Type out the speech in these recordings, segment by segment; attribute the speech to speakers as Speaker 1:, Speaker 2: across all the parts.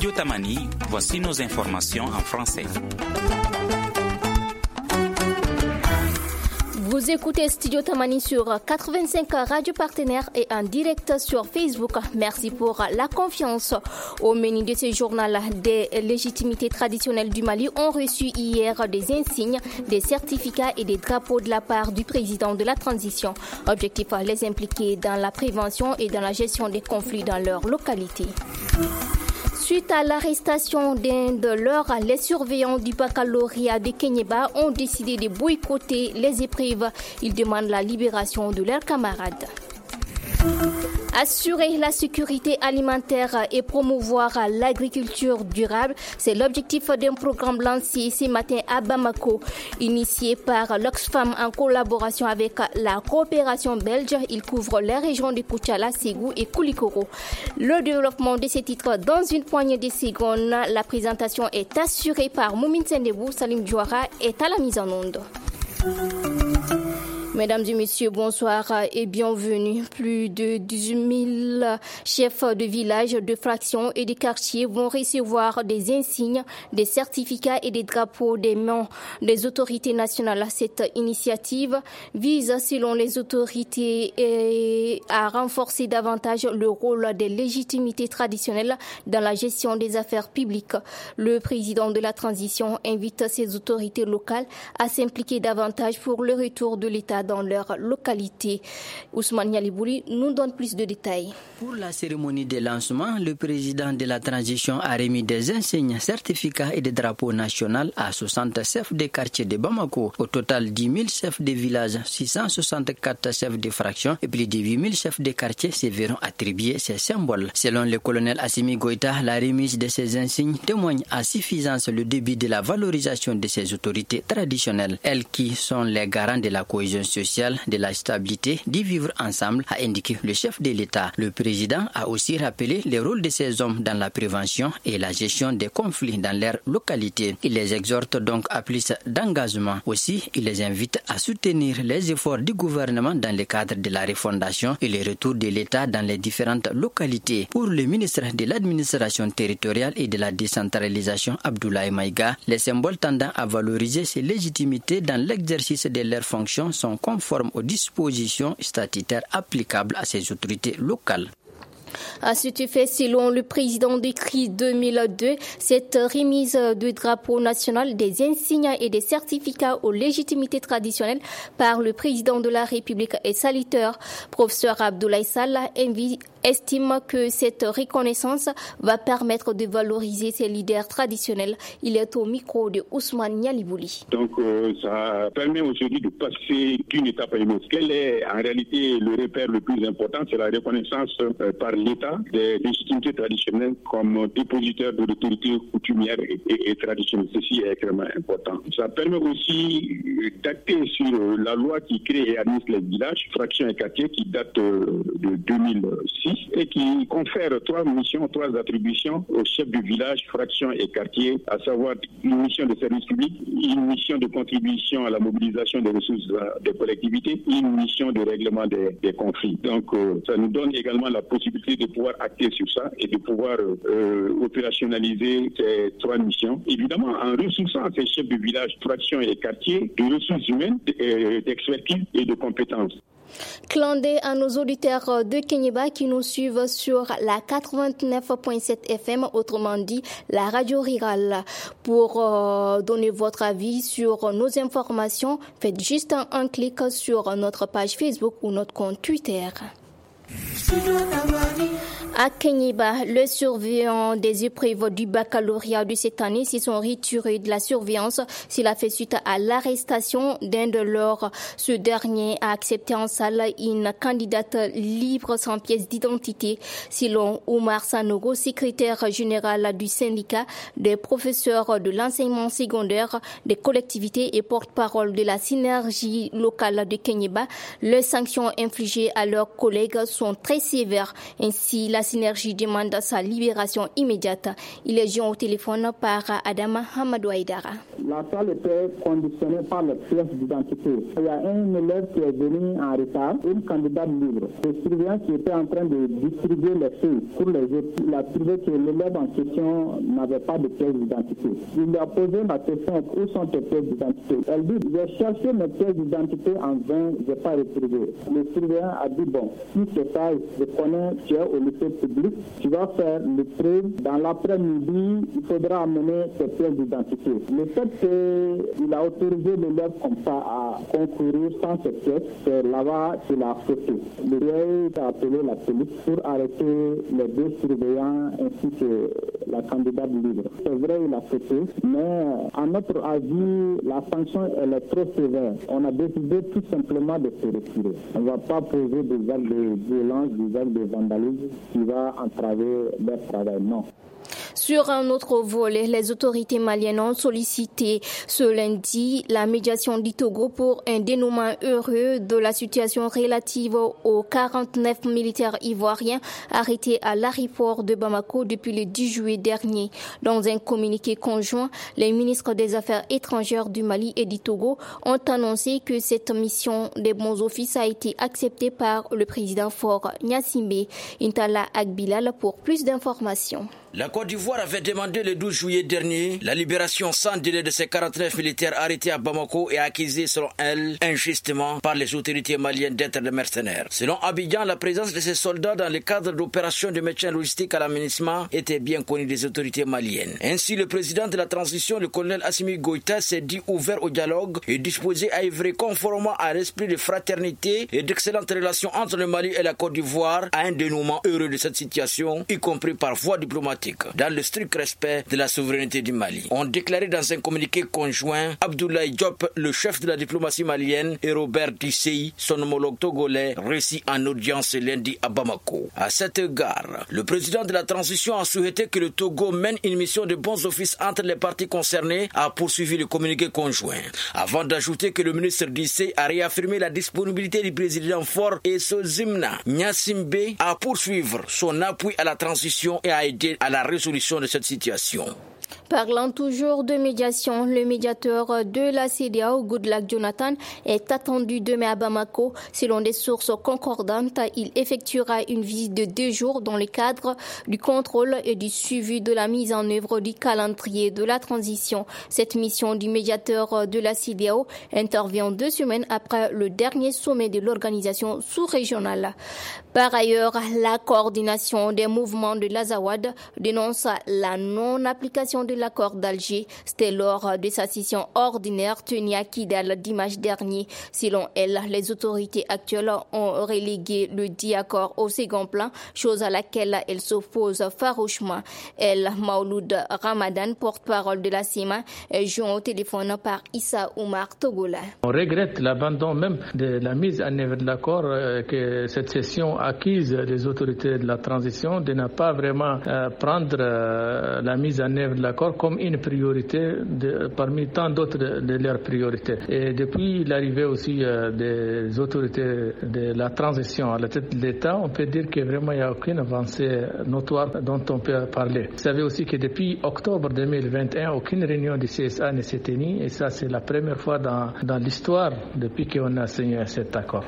Speaker 1: Studio Tamani, voici nos informations en français.
Speaker 2: Vous écoutez Studio Tamani sur 85 radios partenaires et en direct sur Facebook. Merci pour la confiance. Au menu de ce journal, des légitimités traditionnelles du Mali ont reçu hier des insignes, des certificats et des drapeaux de la part du président de la transition. Objectif, les impliquer dans la prévention et dans la gestion des conflits dans leur localité. Suite à l'arrestation d'un de leurs, les surveillants du baccalauréat de Kéniéba ont décidé de boycotter les épreuves. Ils demandent la libération de leurs camarades. Assurer la sécurité alimentaire et promouvoir l'agriculture durable, c'est l'objectif d'un programme lancé ce matin à Bamako. Initié par l'Oxfam en collaboration avec la coopération belge, il couvre les régions de Koutiala, Ségou et Koulikoro. Le développement de ces titres dans une poignée de secondes. La présentation est assurée par Moumine Sendebou. Salim Diouara est à la mise en onde. Mesdames et messieurs, bonsoir et bienvenue. Plus de 18 000 chefs de village, de fractions et de quartiers vont recevoir des insignes, des certificats et des drapeaux des mains des autorités nationales. Cette initiative vise, selon les autorités, à renforcer davantage le rôle des légitimités traditionnelles dans la gestion des affaires publiques. Le président de la transition invite ces autorités locales à s'impliquer davantage pour le retour de l'État dans leur localité. Ousmane Yalibouli nous donne plus de détails.
Speaker 3: Pour la cérémonie de lancement, le président de la transition a remis des insignes, certificats et des drapeaux nationaux à 60 chefs de quartier de Bamako. Au total, 10 000 chefs de village, 664 chefs de fraction et plus de 8 000 chefs de quartier se verront attribuer ces symboles. Selon le colonel Assimi Goïta, la remise de ces insignes témoigne à suffisance le début de la valorisation de ces autorités traditionnelles, elles qui sont les garants de la cohésion sociale, de la stabilité, d'y vivre ensemble, a indiqué le chef de l'État. Le président a aussi rappelé le rôle de ces hommes dans la prévention et la gestion des conflits dans leur localité. Il les exhorte donc à plus d'engagement. Aussi, il les invite à soutenir les efforts du gouvernement dans le cadre de la refondation et le retour de l'État dans les différentes localités. Pour le ministre de l'administration territoriale et de la décentralisation, Abdoulaye Maïga, les symboles tendant à valoriser ces légitimités dans l'exercice de leurs fonctions sont conformes aux dispositions statutaires applicables à ces autorités locales.
Speaker 2: À ce fait, selon le président décret 2002, cette remise de drapeau national, des insignes et des certificats aux légitimités traditionnelles par le président de la République est salutaire. Professeur Abdoulaye Sall estime que cette reconnaissance va permettre de valoriser ces leaders traditionnels. Il est au micro de Ousmane Yalibouli.
Speaker 4: Donc ça permet aujourd'hui de passer d'une étape à une autre. Quel est en réalité le repère le plus important? C'est la reconnaissance par l'État des légitimités traditionnelles comme dépositaires de l'autorité coutumière et traditionnelle. Ceci est extrêmement important. Ça permet aussi d'acter sur la loi qui crée et administre les villages, fractions et quartiers qui date de 2006 et qui confère 3 missions, 3 attributions aux chefs de village, fractions et quartiers, à savoir une mission de service public, une mission de contribution à la mobilisation des ressources des collectivités et une mission de règlement des conflits. Donc ça nous donne également la possibilité de pouvoir acter sur ça et de pouvoir opérationnaliser ces 3 missions. Évidemment, en ressourçant ces chefs de village, fractions et quartiers de ressources humaines, d'expertise et de compétences.
Speaker 2: Clandé à nos auditeurs de Kéniéba qui nous suivent sur la 89.7 FM, autrement dit la radio rurale. Pour donner votre avis sur nos informations, faites juste un clic sur notre page Facebook ou notre compte Twitter. À Kéniéba, le surveillant des épreuves du baccalauréat de cette année se sont retirés de la surveillance. Cela fait suite à l'arrestation d'un de leurs. Ce dernier a accepté en salle une candidate libre sans pièce d'identité. Selon Oumar Sanogo, secrétaire général du syndicat des professeurs de l'enseignement secondaire des collectivités et porte-parole de la synergie locale de Kéniéba, les sanctions infligées à leurs collègues sont très sévères. Ainsi, la synergie demande sa libération immédiate. Il est joint au téléphone par Adama Hamadou Aïdara.
Speaker 5: La salle était conditionnée par les pièces d'identité. Il y a un élève qui est venu en retard, une candidate libre. Le surveillant qui était en train de distribuer les feuilles pour les autres, il a trouvé que l'élève en question n'avait pas de pièces d'identité. Il lui a posé la question, où sont tes pièces d'identité? Elle dit, j'ai cherché mes pièces d'identité en vain, je n'ai pas retrouvé. Le surveillant a dit, bon, si c'est ça, je connais, tu es au lycée public, tu vas faire l'épreuve. Dans l'après-midi, il faudra amener tes pièces d'identité. Le fait qu'il a autorisé l'élève comme ça à concourir sans ses pièces, c'est là-bas qu'il a fauté. Le DEI a appelé la police pour arrêter les deux surveillants ainsi que la candidate libre. C'est vrai, il a fauté, mais à notre avis, la sanction elle est trop sévère. On a décidé tout simplement de se retirer. On ne va pas poser des actes de violence, des actes de vandalisme qui va entraver leur travail, non.
Speaker 2: Sur un autre volet, les autorités maliennes ont sollicité ce lundi la médiation du Togo pour un dénouement heureux de la situation relative aux 49 militaires ivoiriens arrêtés à l'aéroport de Bamako depuis le 10 juillet dernier. Dans un communiqué conjoint, les ministres des Affaires étrangères du Mali et du Togo ont annoncé que cette mission des bons offices a été acceptée par le président Faure Gnassingbé. Intala Agbilal pour plus d'informations.
Speaker 6: La Côte d'Ivoire avait demandé le 12 juillet dernier la libération sans délai de ses 49 militaires arrêtés à Bamako et accusés, selon elle, injustement par les autorités maliennes d'être des mercenaires. Selon Abidjan, la présence de ces soldats dans le cadre d'opérations de maintien logistique à la MINUSMA était bien connue des autorités maliennes. Ainsi, le président de la transition, le colonel Assimi Goïta, s'est dit ouvert au dialogue et disposé à œuvrer conformément à l'esprit de fraternité et d'excellentes relations entre le Mali et la Côte d'Ivoire à un dénouement heureux de cette situation, y compris par voie diplomatique, dans le strict respect de la souveraineté du Mali. On déclarait dans un communiqué conjoint Abdoulaye Diop, le chef de la diplomatie malienne, et Robert Dissey, son homologue togolais, récit en audience lundi à Bamako. À cet égard, le président de la transition a souhaité que le Togo mène une mission de bons offices entre les parties concernées, a poursuivi le communiqué conjoint. Avant d'ajouter que le ministre Dissey a réaffirmé la disponibilité du président Faure et Sozimna Gnassingbé à poursuivre son appui à la transition et à aider à la résolution de cette situation.
Speaker 2: Parlant toujours de médiation, le médiateur de la CEDEAO, Goodluck Jonathan, est attendu demain à Bamako. Selon des sources concordantes, il effectuera une visite de 2 jours dans le cadre du contrôle et du suivi de la mise en œuvre du calendrier de la transition. Cette mission du médiateur de la CEDEAO intervient 2 semaines après le dernier sommet de l'organisation sous-régionale. Par ailleurs, la coordination des mouvements de l'Azawad dénonce la non-application de l'accord d'Alger. C'était lors de sa session ordinaire tenue à Kidal dimanche dernier. Selon elle, les autorités actuelles ont relégué le dit accord au second plan, chose à laquelle elle s'oppose farouchement. Elle, Mauloud Ramadan, porte-parole de la CEMA, est joint au téléphone par Issa Oumar Togola.
Speaker 7: On regrette l'abandon même de la mise en œuvre de l'accord que cette session acquise des autorités de la transition de ne pas vraiment prendre la mise en œuvre de l'accord comme une priorité parmi tant d'autres de leurs priorités. Et depuis l'arrivée aussi des autorités de la transition à la tête de l'État, on peut dire que vraiment il n'y a aucune avancée notoire dont on peut parler. Vous savez aussi que depuis octobre 2021, aucune réunion du CSA ne s'est tenue et ça c'est la première fois dans l'histoire depuis qu'on a signé cet accord.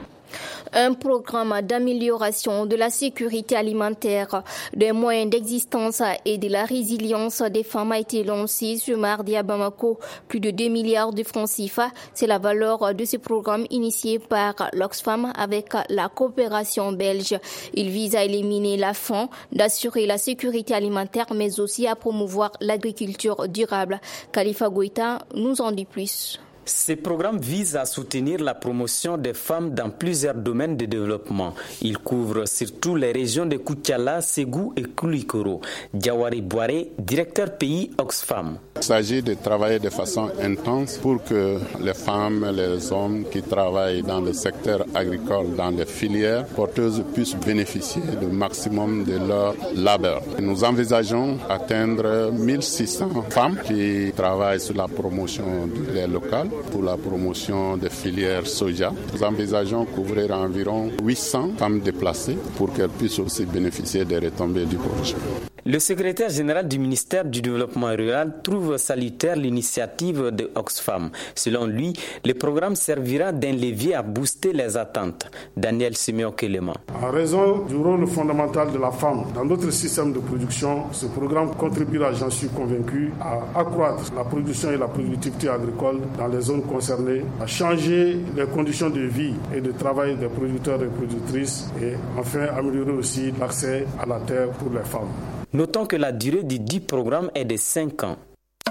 Speaker 2: Un programme d'amélioration de la sécurité alimentaire, des moyens d'existence et de la résilience des femmes a été lancé ce mardi à Bamako. Plus de 2 milliards de francs CFA, c'est la valeur de ce programme initié par l'Oxfam avec la coopération belge. Il vise à éliminer la faim, d'assurer la sécurité alimentaire, mais aussi à promouvoir l'agriculture durable. Khalifa Goïta nous en dit plus.
Speaker 1: Ce programme vise à soutenir la promotion des femmes dans plusieurs domaines de développement. Il couvre surtout les régions de Koutiala, Ségou et Koulikoro. Diawari Boire, directeur pays Oxfam.
Speaker 8: Il s'agit de travailler de façon intense pour que les femmes et les hommes qui travaillent dans le secteur agricole, dans les filières porteuses, puissent bénéficier du maximum de leur labeur. Nous envisageons atteindre 1600 femmes qui travaillent sur la promotion du lait local pour la promotion des filières soja. Nous envisageons couvrir environ 800 femmes déplacées pour qu'elles puissent aussi bénéficier des retombées du projet.
Speaker 1: Le secrétaire général du ministère du Développement rural trouve salutaire l'initiative de Oxfam. Selon lui, le programme servira d'un levier à booster les attentes. Daniel Siméon-Kéléma.
Speaker 9: En raison du rôle fondamental de la femme dans notre système de production, ce programme contribuera, j'en suis convaincu, à accroître la production et la productivité agricole dans les zones concernées, à changer les conditions de vie et de travail des producteurs et productrices et enfin améliorer aussi l'accès à la terre pour les femmes.
Speaker 1: Notons que la durée du dit programme est de 5 ans.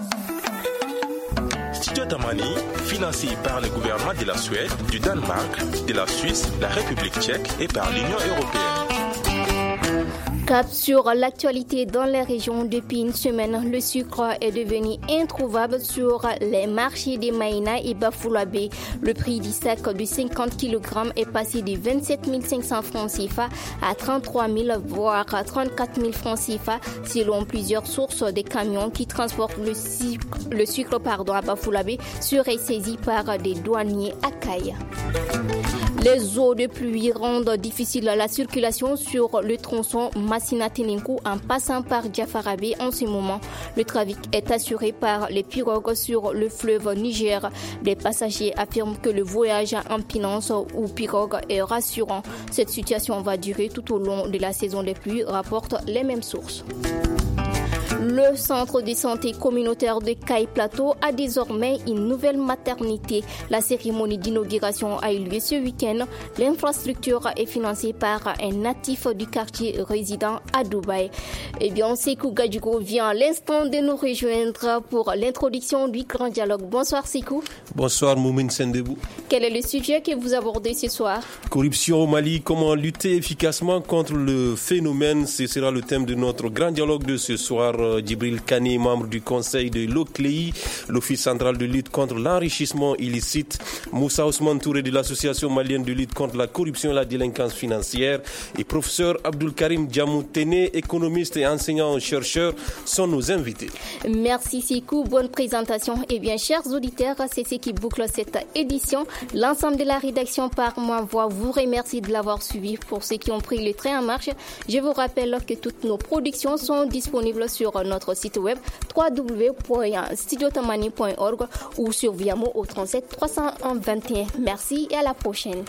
Speaker 10: Studio Tamani, financé par le gouvernement de la Suède, du Danemark, de la Suisse, la République tchèque et par l'Union européenne.
Speaker 2: Cap sur l'actualité dans les régions. Depuis une semaine, le sucre est devenu introuvable sur les marchés de Maïna et Bafouabé. Le prix du sac de 50 kg est passé de 27 500 francs CFA à 33 000 voire 34 000 francs CFA selon plusieurs sources. Des camions qui transportent le sucre à Bafouabé seraient saisis par des douaniers à Caille. Les eaux de pluie rendent difficile la circulation sur le tronçon Massina-Téninkou en passant par Diafarabé en ce moment. Le trafic est assuré par les pirogues sur le fleuve Niger. Des passagers affirment que le voyage en pinance ou pirogue est rassurant. Cette situation va durer tout au long de la saison des pluies, rapportent les mêmes sources. Le centre de santé communautaire de Caille Plateau a désormais une nouvelle maternité. La cérémonie d'inauguration a eu lieu ce week-end. L'infrastructure est financée par un natif du quartier résident à Dubaï. Eh bien, Sekou Gadjugo vient à l'instant de nous rejoindre pour l'introduction du grand dialogue. Bonsoir Sekou.
Speaker 11: Bonsoir Moumine Sendebou.
Speaker 2: Quel est le sujet que vous abordez ce soir? Corruption
Speaker 11: au Mali, comment lutter efficacement contre le phénomène, ce sera le thème de notre grand dialogue de ce soir. Djibril Kani, membre du conseil de l'OCLEI, l'Office central de lutte contre l'enrichissement illicite, Moussa Ousmane Touré de l'Association malienne de lutte contre la corruption et la délinquance financière et professeur Abdul Karim Djamoutene, économiste et enseignant-chercheur, sont nos invités.
Speaker 2: Merci Sikou, bonne présentation. Eh bien, chers auditeurs, c'est ce qui boucle cette édition. L'ensemble de la rédaction par ma voix vous remercie de l'avoir suivi. Pour ceux qui ont pris le train en marche, je vous rappelle que toutes nos productions sont disponibles sur notre site web www.studiotamani.org ou sur Viamo au 37 321. Merci et à la prochaine.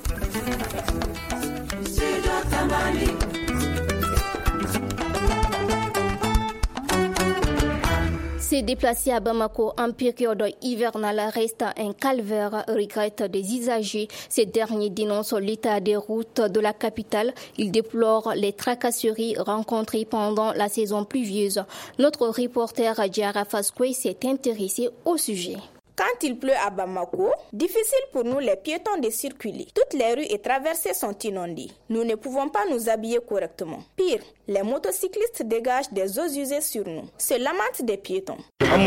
Speaker 2: Se déplacer à Bamako en période hivernale reste un calvaire, regrettent des usagers. Ces derniers dénoncent l'état des routes de la capitale. Ils déplorent les tracasseries rencontrées pendant la saison pluvieuse. Notre reporter Diara Faskoué s'est intéressé au sujet.
Speaker 12: Quand il pleut à Bamako, difficile pour nous les piétons de circuler. Toutes les rues et traversées sont inondées. Nous ne pouvons pas nous habiller correctement. Pire, les motocyclistes dégagent des eaux usées sur nous. Se lamentent des piétons.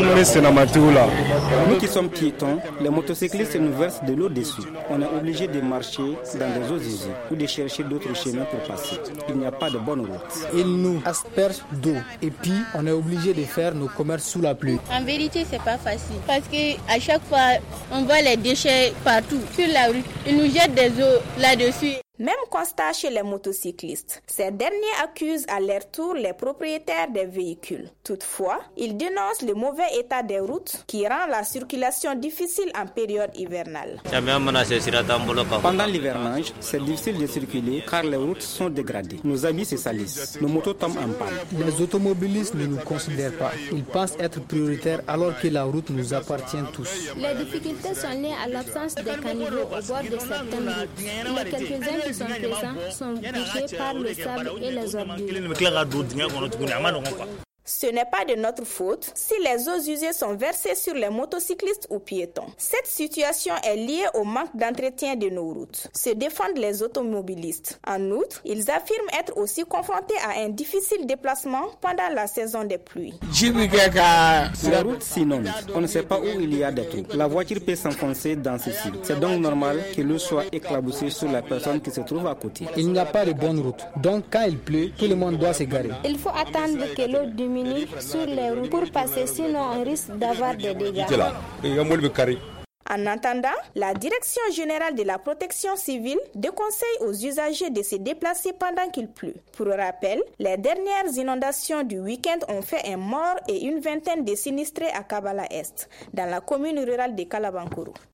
Speaker 13: Nous qui sommes piétons, les motocyclistes nous versent de l'eau dessus. On est obligé de marcher dans des eaux usées ou de chercher d'autres chemins pour passer. Il n'y a pas de bonne route.
Speaker 14: Ils nous aspergent d'eau et puis on est obligé de faire nos commerces sous la pluie.
Speaker 15: En vérité, c'est pas facile parce que à chaque fois, on voit les déchets partout sur la rue. Ils nous jettent des eaux là-dessus.
Speaker 12: Même constat chez les motocyclistes. Ces derniers accusent à leur tour les propriétaires des véhicules. Toutefois, ils dénoncent le mauvais état des routes qui rend la circulation difficile en période hivernale.
Speaker 13: Pendant l'hivernage, c'est difficile de circuler car les routes sont dégradées. Nos habits se salissent. Nos motos tombent en panne.
Speaker 14: Les automobilistes ne nous considèrent pas. Ils pensent être prioritaires alors que la route nous appartient tous.
Speaker 2: Les difficultés sont liées à l'absence de caniveaux au bord de certaines routes. Il y a quelques-uns qui sont présents sont bouchés par le sable et les ordures.
Speaker 12: Ce n'est pas de notre faute si les eaux usées sont versées sur les motocyclistes ou piétons. Cette situation est liée au manque d'entretien de nos routes. Se défendent les automobilistes. En outre, ils affirment être aussi confrontés à un difficile déplacement pendant la saison des pluies.
Speaker 13: La route s'inonde. On ne sait pas où il y a des trous. La voiture peut s'enfoncer dans ceci. C'est donc normal que l'eau soit éclaboussée sur la personne qui se trouve à côté.
Speaker 14: Il n'y a pas de bonne route. Donc quand il pleut, tout le monde doit se garer.
Speaker 2: Il faut attendre que l'eau diminue sur les routes pour passer, sinon on risque d'avoir des dégâts.
Speaker 12: En attendant, la Direction générale de la protection civile déconseille aux usagers de se déplacer pendant qu'il pleut. Pour rappel, les dernières inondations du week-end ont fait un mort et une vingtaine de sinistrés à Kabala Est, dans la commune rurale de Kalabankoro.